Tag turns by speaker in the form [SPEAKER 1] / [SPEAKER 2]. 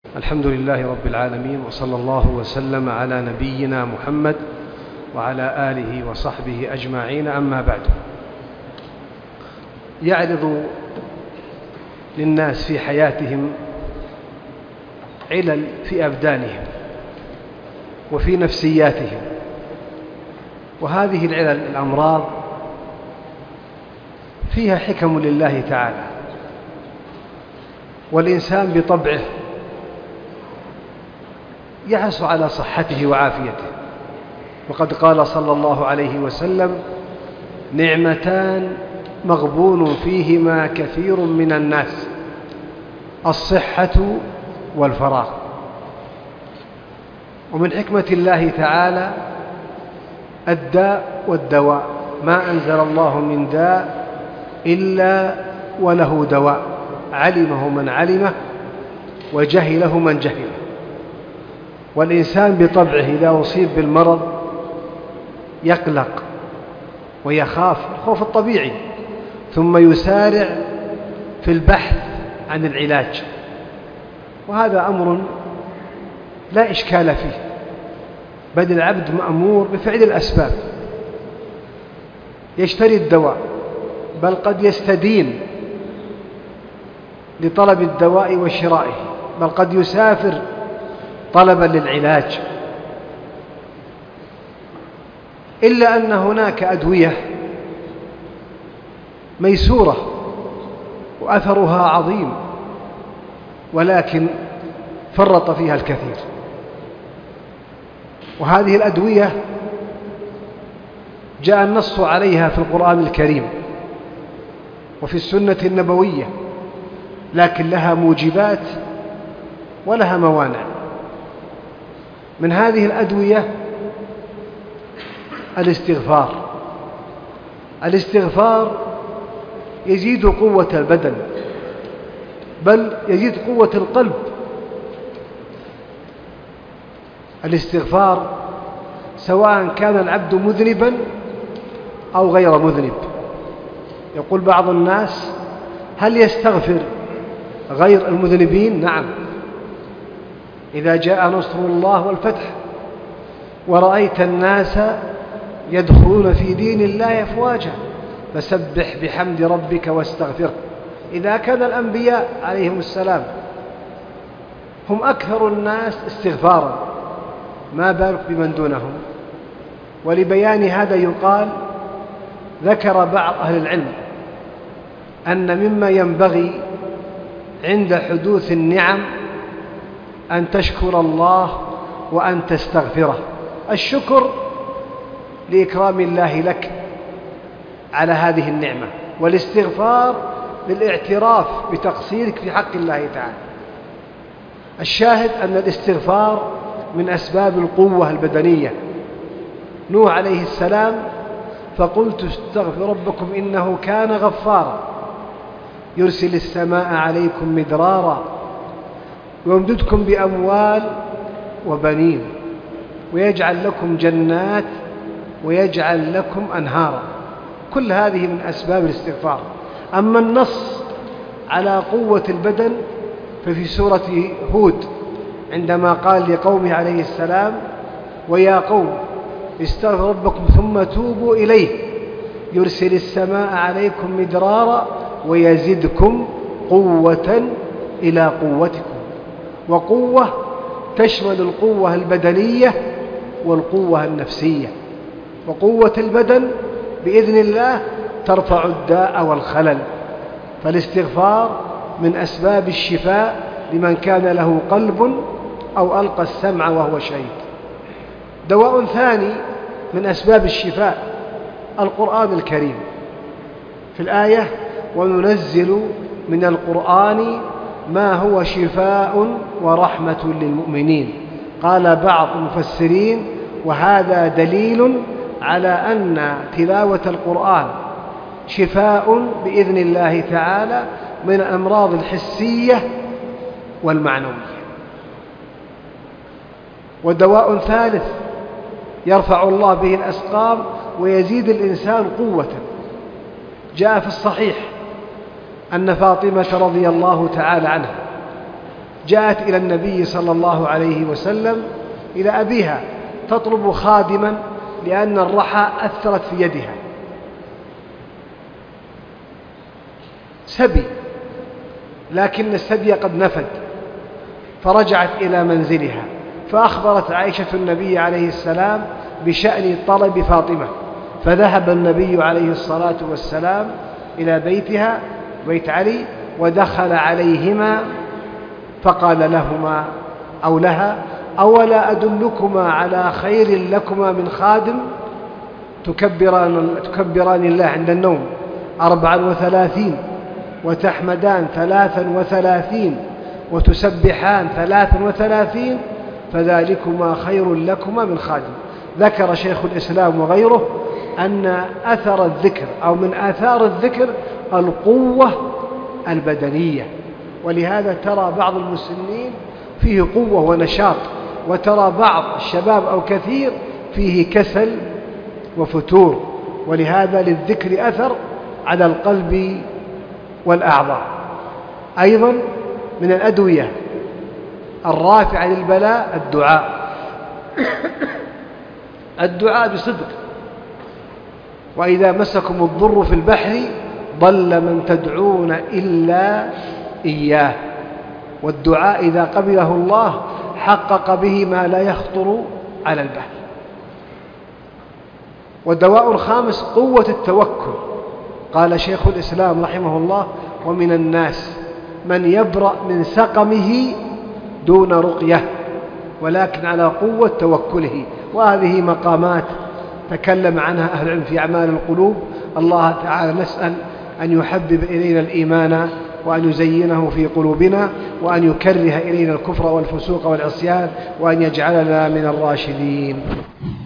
[SPEAKER 1] الحمد لله رب العالمين، وصلى الله وسلم على نبينا محمد وعلى آله وصحبه أجمعين. أما بعد، يعرض للناس في حياتهم علل في أبدانهم وفي نفسياتهم، وهذه العلل الأمراض فيها حكم لله تعالى، والإنسان بطبعه يحرص على صحته وعافيته، وقد قال صلى الله عليه وسلم: نعمتان مغبون فيهما كثير من الناس، الصحة والفراغ. ومن حكمة الله تعالى الداء والدواء، ما أنزل الله من داء إلا وله دواء، علمه من علمه وجهله من جهله. والإنسان بطبعه إذا أصيب بالمرض يقلق ويخاف الخوف الطبيعي، ثم يسارع في البحث عن العلاج، وهذا أمر لا إشكال فيه، بل العبد مأمور بفعل الأسباب، يشتري الدواء، بل قد يستدين لطلب الدواء وشرائه، بل قد يسافر طلبا للعلاج. إلا أن هناك أدوية ميسورة وأثرها عظيم، ولكن فرط فيها الكثير. وهذه الأدوية جاء النص عليها في القرآن الكريم وفي السنة النبوية، لكن لها موجبات ولها موانع. من هذه الأدوية الاستغفار يزيد قوة البدن، بل يزيد قوة القلب. الاستغفار سواء كان العبد مذنبا أو غير مذنب. يقول بعض الناس: هل يستغفر غير المذنبين؟ نعم، إذا جاء نصر الله والفتح ورأيت الناس يدخلون في دين الله أفواجا فسبح بحمد ربك واستغفره. إذا كان الأنبياء عليهم السلام هم أكثر الناس استغفارا، ما بالك بمن دونهم؟ ولبيان هذا يقال: ذكر بعض أهل العلم أن مما ينبغي عند حدوث النعم أن تشكر الله وأن تستغفره. الشكر لإكرام الله لك على هذه النعمة، والاستغفار للاعتراف بتقصيرك في حق الله تعالى. الشاهد أن الاستغفار من أسباب القوة البدنية. نوح عليه السلام: فقلت استغفروا ربكم إنه كان غفارا يرسل السماء عليكم مدرارا ويمددكم بأموال وبنين ويجعل لكم جنات ويجعل لكم أنهارا. كل هذه من أسباب الاستغفار. أما النص على قوة البدن ففي سورة هود، عندما قال لقومه عليه السلام: ويا قوم استغفروا ربكم ثم توبوا إليه يرسل السماء عليكم مدرارا ويزدكم قوة إلى قوتكم. وقوة تشمل القوة البدنية والقوة النفسية. وقوة البدن بإذن الله ترفع الداء والخلل. فالاستغفار من أسباب الشفاء لمن كان له قلب أو ألقى السمع وهو شهيد. دواء ثاني من أسباب الشفاء القرآن الكريم. في الآية: وننزل من القرآن ما هو شفاء ورحمة للمؤمنين. قال بعض المفسرين: وهذا دليل على أن تلاوة القرآن شفاء بإذن الله تعالى من الأمراض الحسية والمعنوية. ودواء ثالث يرفع الله به الأسقام ويزيد الإنسان قوة. جاء في الصحيح أن فاطمة رضي الله تعالى عنها جاءت إلى النبي صلى الله عليه وسلم إلى أبيها تطلب خادما لأن الرحى أثرت في يدها، سبي، لكن السبي قد نفد، فرجعت إلى منزلها فأخبرت عائشة النبي عليه السلام بشأن طلب فاطمة، فذهب النبي عليه الصلاة والسلام إلى بيتها بيت علي ودخل عليهما فقال لهما أو لها: أولا أدلكما على خير لكما من خادم تكبران الله عند النوم 34 وتحمدان 33 وتسبحان 33 فذلكما خير لكما من خادم. ذكر شيخ الإسلام وغيره أن أثر الذكر أو من آثار الذكر القوة البدنية، ولهذا ترى بعض المسلمين فيه قوة ونشاط، وترى بعض الشباب أو كثير فيه كسل وفتور، ولهذا للذكر أثر على القلب والأعضاء. أيضا من الأدوية الرافعة للبلاء الدعاء بصدق. وإذا مسكم الضر في البحر ضل من تدعون إلا إياه، والدعاء إذا قبله الله حقق به ما لا يخطر على البال. والدواء الخامس قوة التوكل. قال شيخ الإسلام رحمه الله: ومن الناس من يبرأ من سقمه دون رقية ولكن على قوة توكله. وهذه مقامات تكلم عنها أهل العلم في أعمال القلوب. الله تعالى نسأل أن يحبب إلينا الإيمان وأن يزينه في قلوبنا وأن يكره إلينا الكفر والفسوق والعصيان وأن يجعلنا من الراشدين.